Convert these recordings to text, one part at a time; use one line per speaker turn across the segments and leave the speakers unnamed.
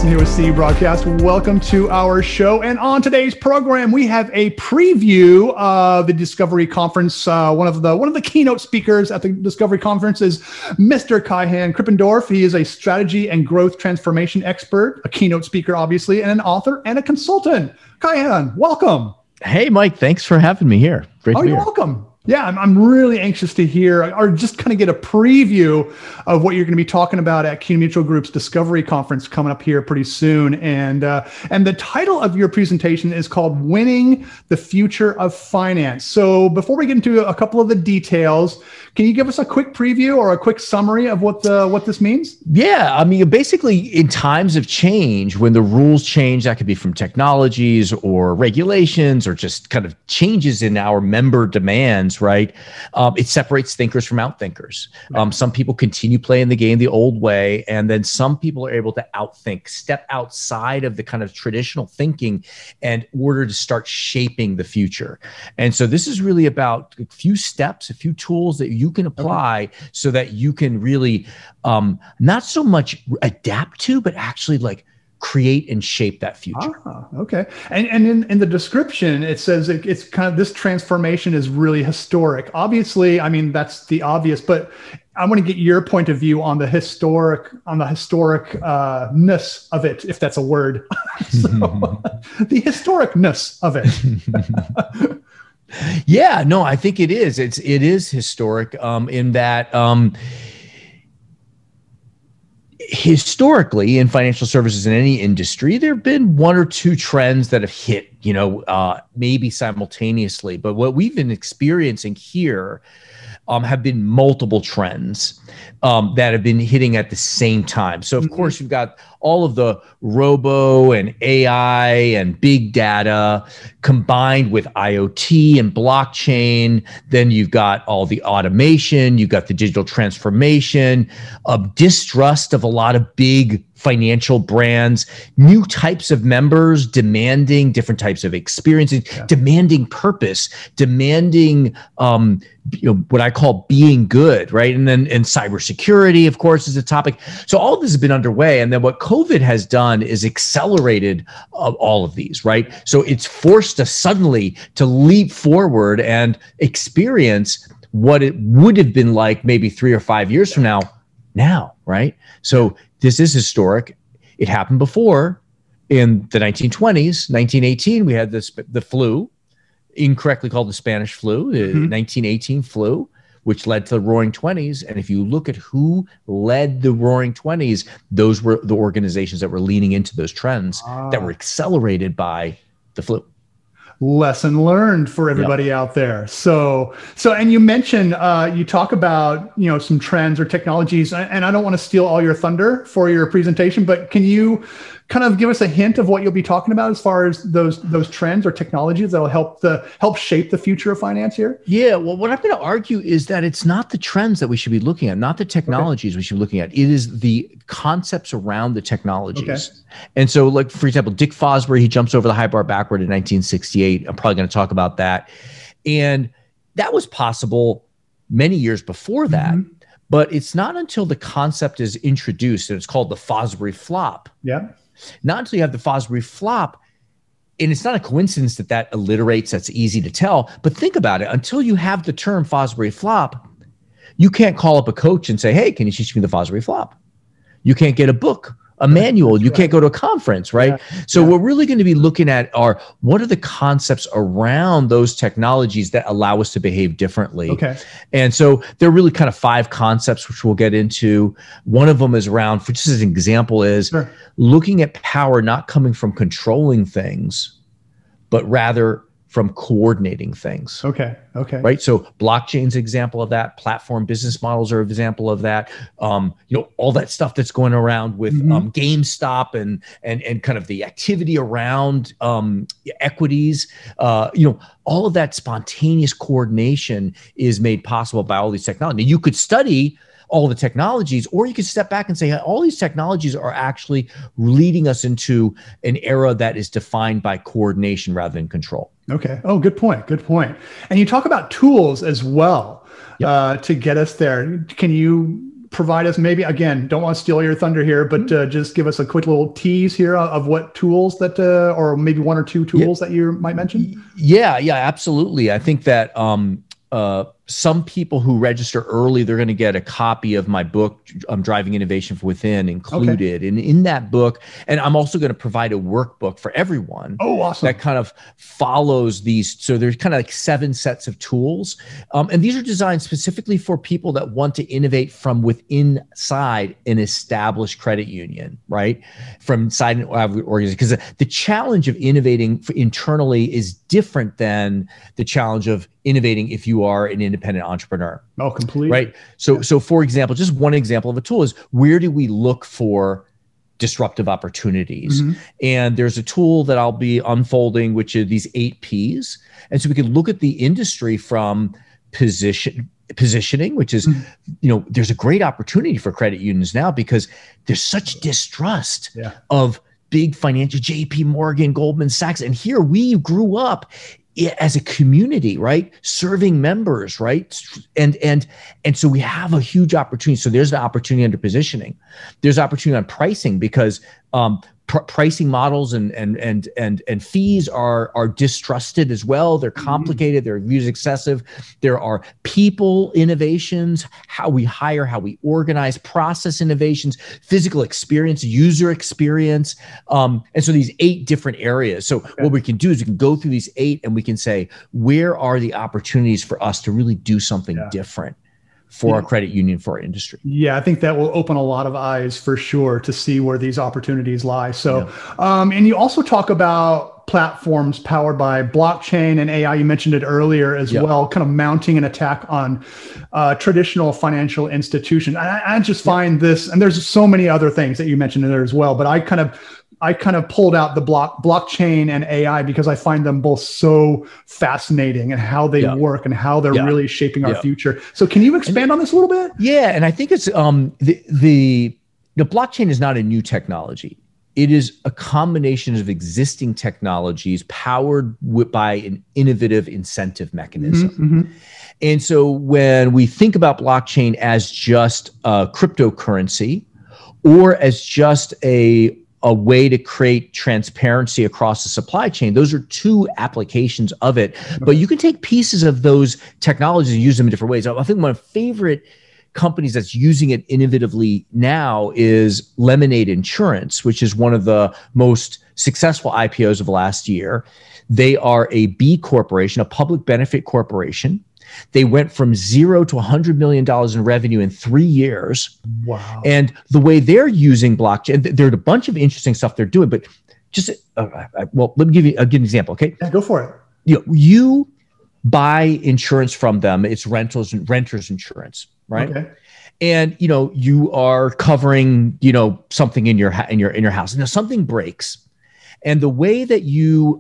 Jason here with CE Broadcast. Welcome to our show. And on today's program, we have a preview of the Discovery Conference. One of the keynote speakers at the Discovery Conference is Mr. Kai-Han Krippendorff. He is a strategy and growth transformation expert, a keynote speaker, obviously, and an author and a consultant. Kai-Han, welcome.
Hey, Mike. Thanks for having me here. Great to be here.
You're welcome. Yeah, I'm really anxious to hear or just kind of get a preview of what you're going to be talking about at CUNA Mutual Group's Discovery Conference coming up here pretty soon. And the title of your presentation is called Winning the Future of Finance. So before we get into a couple of the details, can you give us a quick preview or a quick summary of what this means?
Yeah, I mean, basically in times of change, when the rules change, that could be from technologies or regulations or just kind of changes in our member demands, right? It separates thinkers from outthinkers. Some people continue playing the game the old way, and then some people are able to outthink, step outside of the kind of traditional thinking in order to start shaping the future. And so this is really about a few steps, a few tools that you can apply so that you can really not so much adapt to, but actually like create and shape that future.
Okay. And in the description, it says it's kind of this transformation is really historic. Obviously, I mean, that's the obvious, but I want to get your point of view on the historicness of it, if that's a word. So, the historicness of it.
Yeah, no, I think it is. It is historic in that historically in financial services in any industry, there have been one or two trends that have hit, maybe simultaneously. But what we've been experiencing here have been multiple trends that have been hitting at the same time. So, of course, you've got all of the robo and AI and big data combined with IoT and blockchain. Then you've got all the automation, you've got the digital transformation, distrust of a lot of big financial brands, new types of members demanding different types of experiences, demanding purpose, demanding what I call being good, right? And cybersecurity, of course, is a topic. So all of this has been underway. And then what COVID has done is accelerated all of these, right? So it's forced us suddenly to leap forward and experience what it would have been like maybe 3 or 5 years from now, right? So this is historic. It happened before in the 1920s, 1918, we had the flu, incorrectly called the Spanish flu, the 1918 flu, which led to the Roaring Twenties. And if you look at who led the Roaring Twenties, those were the organizations that were leaning into those trends that were accelerated by the flu.
Lesson learned for everybody out there. So, and you mentioned, you talk about, some trends or technologies, and I don't want to steal all your thunder for your presentation, but can you kind of give us a hint of what you'll be talking about as far as those trends or technologies that will help shape the future of finance here? Yeah.
Well, what I'm going to argue is that it's not the trends that we should be looking at, not the technologies we should be looking at. It is the concepts around the technologies. Okay. And so, like, for example, Dick Fosbury, he jumps over the high bar backward in 1968. I'm probably going to talk about that. And that was possible many years before that. But it's not until the concept is introduced, and it's called the Fosbury flop.
Yeah.
Not until you have the Fosbury flop, and it's not a coincidence that alliterates, that's easy to tell, but think about it. Until you have the term Fosbury flop, you can't call up a coach and say, hey, can you teach me the Fosbury flop? You can't get a book, a manual. You can't go to a conference, right? Yeah. So we're really going to be looking at what are the concepts around those technologies that allow us to behave differently.
Okay.
And so there are really kind of 5 concepts, which we'll get into. One of them is around, for just as an example, is looking at power not coming from controlling things, but rather from coordinating things.
Okay.
Right. So blockchain's an example of that. Platform business models are an example of that. All that stuff that's going around with GameStop and kind of the activity around equities. All of that spontaneous coordination is made possible by all these technologies. You could study all the technologies, or you could step back and say all these technologies are actually leading us into an era that is defined by coordination rather than control.
Okay. Oh, good point. And you talk about tools as well to get us there. Can you provide us, maybe, again, don't want to steal your thunder here, but just give us a quick little tease here of what tools that, or maybe one or two tools that you might mention?
Yeah, absolutely. I think that some people who register early, they're going to get a copy of my book, Driving Innovation from Within, included. And in that book, and I'm also going to provide a workbook for everyone.
Oh, awesome.
That kind of follows these. So there's kind of like 7 sets of tools. And these are designed specifically for people that want to innovate from within inside an established credit union, right? From inside an organization. Because the challenge of innovating internally is different than the challenge of innovating if you are an independent entrepreneur.
Oh, completely.
Right. So for example, just one example of a tool is, where do we look for disruptive opportunities? And there's a tool that I'll be unfolding, which are these 8 Ps. And so we can look at the industry from positioning, which is, there's a great opportunity for credit unions now because there's such distrust of big financial, JP Morgan, Goldman Sachs. And here we grew up as a community, right? Serving members, right? And so we have a huge opportunity. So there's an opportunity under positioning. There's opportunity on pricing because pricing models and fees are distrusted as well. They're complicated. They're viewed as excessive. There are people innovations, how we hire, how we organize, process innovations, physical experience, user experience. And so these 8 different areas. So what we can do is we can go through these 8 and we can say, where are the opportunities for us to really do something different for our credit union, for our industry?
Yeah, I think that will open a lot of eyes for sure to see where these opportunities lie. So, and you also talk about platforms powered by blockchain and AI. You mentioned it earlier as well, kind of mounting an attack on traditional financial institutions. I just find this, and there's so many other things that you mentioned in there as well, but I kind of pulled out the blockchain and AI because I find them both so fascinating and how they work and how they're really shaping our future. So can you expand on this a little bit?
Yeah. And I think it's the blockchain is not a new technology. It is a combination of existing technologies powered by an innovative incentive mechanism. And so when we think about blockchain as just a cryptocurrency or as just a way to create transparency across the supply chain, those are 2 applications of it. But you can take pieces of those technologies and use them in different ways. I think my favorite companies that's using it innovatively now is Lemonade Insurance, which is one of the most successful IPOs of last year. They are a B corporation, a public benefit corporation. They went from 0 to $100 million in revenue in 3 years.
Wow.
And the way they're using blockchain, there's a bunch of interesting stuff they're doing, but just, let me give you an example, okay?
Yeah, go for
it. You buy insurance from them. It's renters insurance, right? Okay. And, you are covering, something in your house. And if something breaks, and the way that you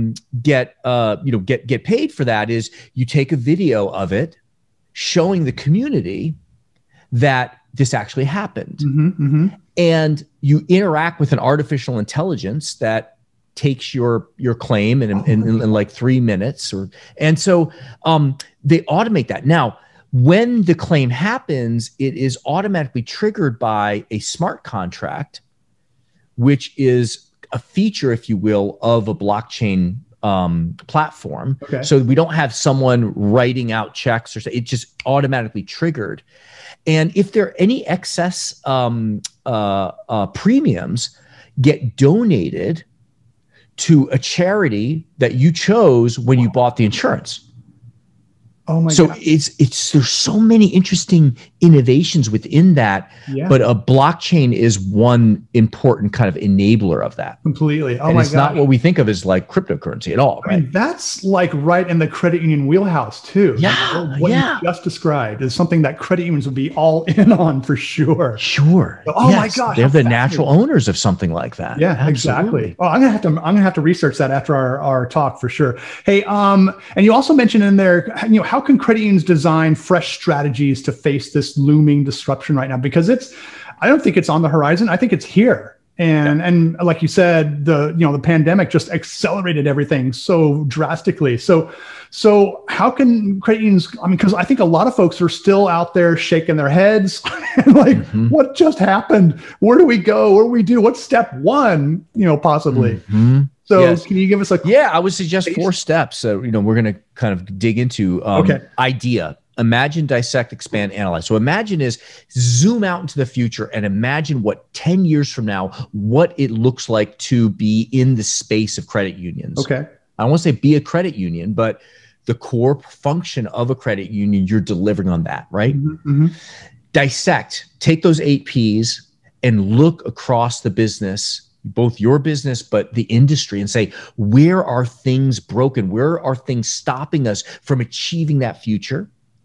get paid for that is you take a video of it showing the community that this actually happened. And you interact with an artificial intelligence that takes your claim in like 3 minutes. And so they automate that. Now, when the claim happens, it is automatically triggered by a smart contract, which is a feature, if you will, of a blockchain platform. Okay. So we don't have someone writing out checks or it's just automatically triggered. And if there are any excess premiums get donated to a charity that you chose when you bought the insurance.
Oh my
God.
So
there's so many interesting innovations within that, but a blockchain is one important kind of enabler of that.
Completely. Oh
and
my
it's
God.
not what we think of as like cryptocurrency at all, right?
I mean, that's like right in the credit union wheelhouse too.
Yeah.
What you just described is something that credit unions would be all in on for sure.
Sure.
So, my gosh.
They're the natural owners of something like that.
Yeah, absolutely. Exactly. Oh, I'm gonna have to research that after our talk for sure. Hey, and you also mentioned in there, how can credit unions design fresh strategies to face this looming disruption right now? Because I don't think it's on the horizon. I think it's here. And like you said, the pandemic just accelerated everything so drastically. So how can credit unions, because I think a lot of folks are still out there shaking their heads like, what just happened? Where do we go? What do we do? What's step one, possibly? So can you give us
I would suggest 4 steps. We're going to kind of dig into idea. Imagine, dissect, expand, analyze. So imagine is zoom out into the future and imagine what 10 years from now, what it looks like to be in the space of credit unions.
Okay.
I don't want to say be a credit union, but the core function of a credit union, you're delivering on that, right? Dissect, take those 8 Ps and look across the business, both your business, but the industry, and say, where are things broken? Where are things stopping us from achieving that future?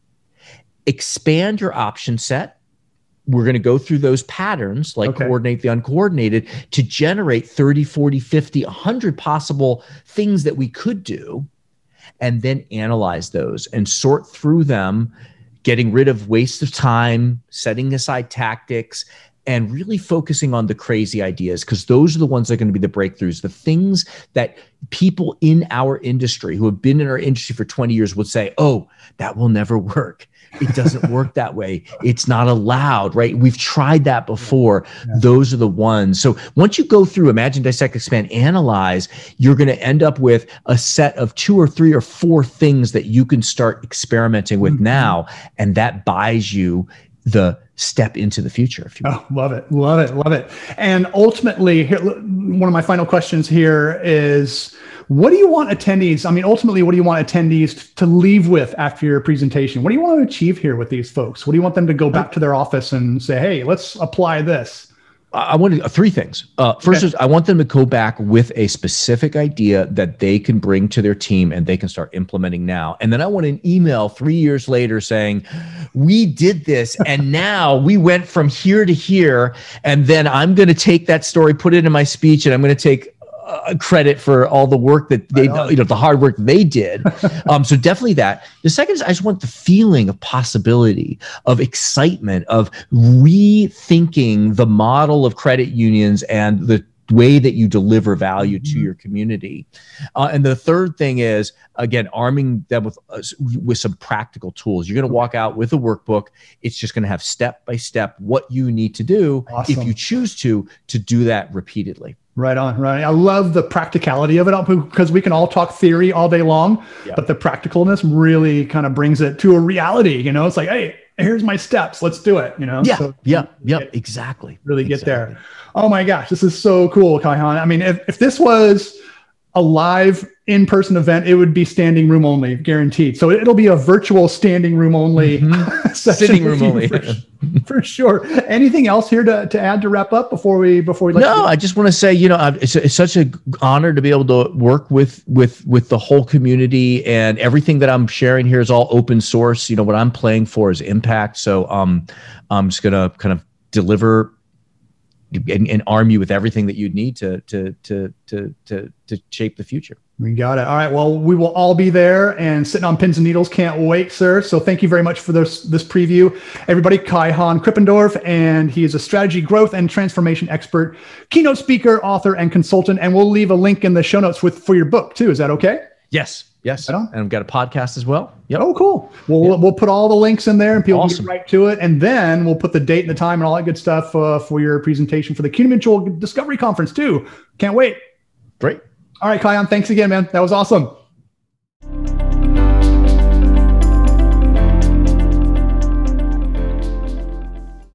Expand your option set. We're going to go through those patterns, like coordinate the uncoordinated, to generate 30, 40, 50, 100 possible things that we could do, and then analyze those and sort through them, getting rid of waste of time, setting aside tactics, and really focusing on the crazy ideas, because those are the ones that are going to be the breakthroughs, the things that people in our industry who have been in our industry for 20 years would say, oh, that will never work. It doesn't work that way. It's not allowed, right? We've tried that before. Those are the ones. So once you go through imagine, dissect, expand, analyze, you're going to end up with a set of 2 or 3 or 4 things that you can start experimenting with now. And that buys you the step into the future. If you will.
Oh, love it. Love it. Love it. And ultimately, here, one of my final questions here is, what do you want attendees? Ultimately, what do you want attendees to leave with after your presentation? What do you want to achieve here with these folks? What do you want them to go back to their office and say, hey, let's apply this?
I want 3 things. First is I want them to go back with a specific idea that they can bring to their team and they can start implementing now. And then I want an email 3 years later saying, we did this and now we went from here to here. And then I'm going to take that story, put it in my speech, and I'm going to take credit for all the work that they, the hard work they did. So definitely that. The second is I just want the feeling of possibility, of excitement, of rethinking the model of credit unions and the way that you deliver value to your community. And the third thing is, again, arming them with some practical tools. You're going to walk out with a workbook. It's just going to have step by step what you need to do if you choose to do that repeatedly.
Right on, right. I love the practicality of it because we can all talk theory all day long, but the practicalness really kind of brings it to a reality. It's like, hey, here's my steps. Let's do it.
Exactly.
Really get there. Oh my gosh, this is so cool, Kaihan. If this was a live in-person event, it would be standing room only, guaranteed. So it'll be a virtual standing room only
sitting room only
for sure. Anything else here to add to wrap up before we
No, I just want to say, it's such an honor to be able to work with the whole community, and everything that I'm sharing here is all open source. What I'm playing for is impact. So I'm just gonna kind of deliver and arm you with everything that you'd need to shape the future.
We got it. All right. Well, we will all be there and sitting on pins and needles. Can't wait, sir. So thank you very much for this preview. Everybody, Kaihan Krippendorff, and he is a strategy, growth, and transformation expert, keynote speaker, author, and consultant. And we'll leave a link in the show notes for your book too. Is that okay?
Yes. Right, and I've got a podcast as well.
Yep. Oh, cool. We'll put all the links in there and people can get right to it. And then we'll put the date and the time and all that good stuff for your presentation for the CUNY Mutual Discovery Conference too. Can't wait.
Great.
All right, Kaihan, thanks again, man. That was awesome.